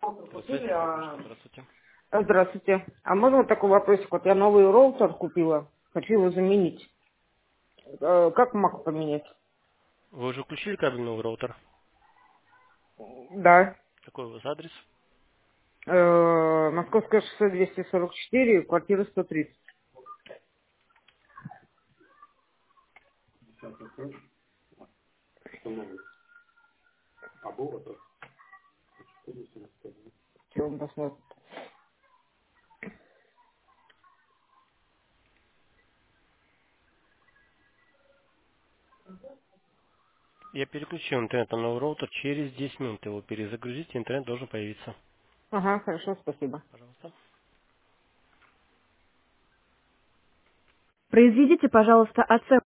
Купили, Здравствуйте. Здравствуйте. А можно вот такой вопросик? Вот я новый роутер купила, хочу его заменить. Как могу поменять? Вы уже включили кабельный роутер? Да. Какой у вас адрес? Московское шоссе 244, квартира 130. Что он посмотрит? Я переключил интернет на новый роутер. Через 10 минут его перезагрузите, интернет должен появиться. Ага, хорошо, спасибо. Пожалуйста. Произведите, пожалуйста, оценку.